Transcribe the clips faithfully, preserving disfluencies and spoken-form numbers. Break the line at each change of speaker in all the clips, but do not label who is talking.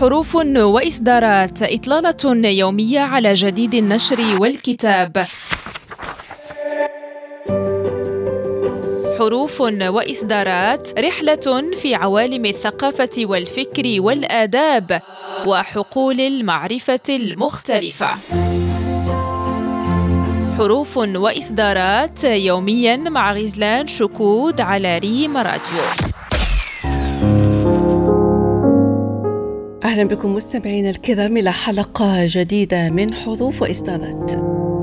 حروف وإصدارات، إطلالة يومية على جديد النشر والكتاب. حروف وإصدارات، رحلة في عوالم الثقافة والفكر والآداب وحقول المعرفة المختلفة. حروف وإصدارات يومياً مع غزلان شكود على ريم راديو.
أهلا بكم مستمعين الكرام إلى حلقة جديدة من حروف وإصدارات.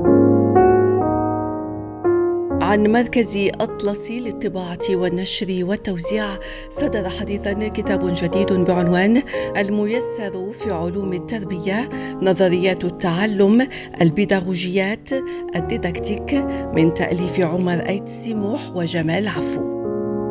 عن مركز أطلسي للطباعة والنشر والتوزيع صدر حديثاً كتاب جديد بعنوان الميسر في علوم التربية، نظريات التعلم، البيداغوجيات، الديداكتيك، من تأليف عمر أيت سموح وجمال عفو.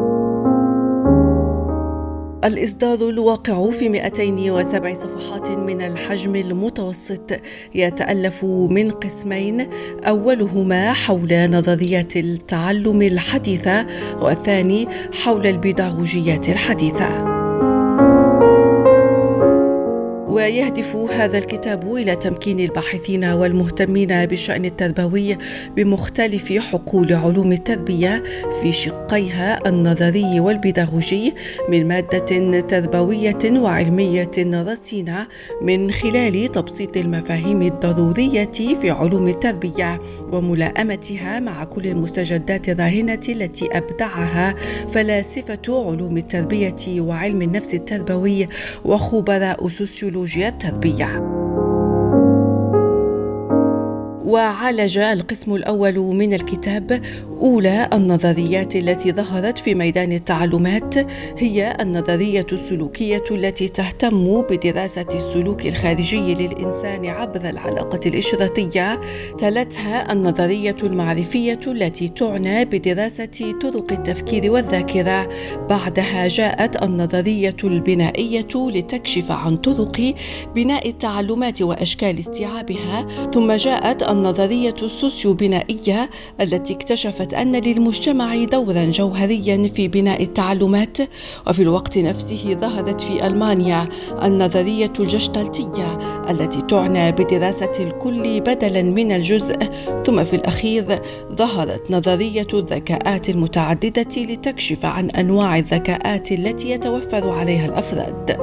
الإصدار الواقع في مئتين وسبع صفحات من الحجم المتوسط، يتألف من قسمين، أولهما حول نظريات التعلم الحديثة، والثاني حول البيداغوجيات الحديثة. ويهدف هذا الكتاب إلى تمكين الباحثين والمهتمين بالشأن التربوي بمختلف حقول علوم التربية في شقيها النظري والبيداغوجي من مادة تربوية وعلمية رصينة، من خلال تبسيط المفاهيم الضرورية في علوم التربية وملائمتها مع كل المستجدات الراهنة التي أبدعها فلاسفة علوم التربية وعلم النفس التربوي وخبراء سوسيولوجيا التربية. وعالج القسم الأول من الكتاب أولى النظريات التي ظهرت في ميدان التعلمات، هي النظرية السلوكية التي تهتم بدراسة السلوك الخارجي للإنسان عبر العلاقة الإشاراتية. تلتها النظرية المعرفية التي تعنى بدراسة طرق التفكير والذاكرة. بعدها جاءت النظرية البنائية لتكشف عن طرق بناء التعلمات وأشكال استيعابها. ثم جاءت النظرية السوسيوبنائية التي اكتشفت أن للمجتمع دورا جوهريا في بناء التعلمات. وفي الوقت نفسه ظهرت في ألمانيا النظرية الجشتالتية التي تعنى بدراسة الكل بدلا من الجزء. ثم في الأخير ظهرت نظرية الذكاءات المتعددة لتكشف عن أنواع الذكاءات التي يتوفر عليها الأفراد.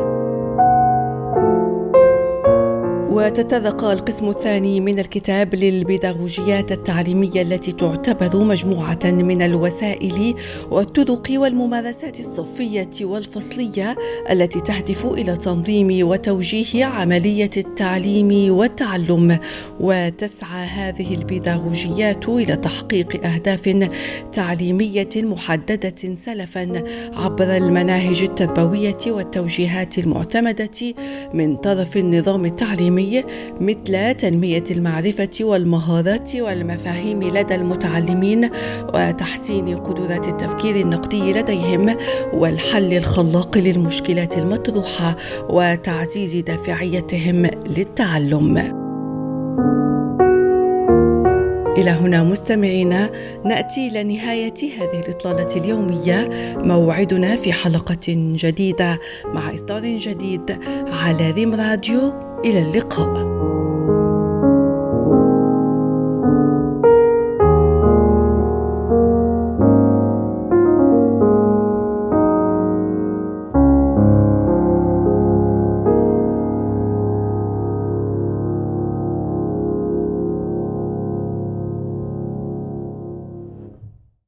وتطرق القسم الثاني من الكتاب للبيداغوجيات التعليمية التي تعتبر مجموعة من الوسائل والطرق والممارسات الصفية والفصلية التي تهدف إلى تنظيم وتوجيه عملية التعليم والتعلم. وتسعى هذه البيداغوجيات إلى تحقيق أهداف تعليمية محددة سلفا عبر المناهج التربوية والتوجيهات المعتمدة من طرف النظام التعليمي، مثل تنمية المعرفة والمهارات والمفاهيم لدى المتعلمين، وتحسين قدرات التفكير النقدي لديهم، والحل الخلاق للمشكلات المطروحة، وتعزيز دافعيتهم للتعلم. إلى هنا مستمعينا نأتي إلى نهاية هذه الإطلالة اليومية. موعدنا في حلقة جديدة مع إصدار جديد على ريم راديو. إلى اللقاء.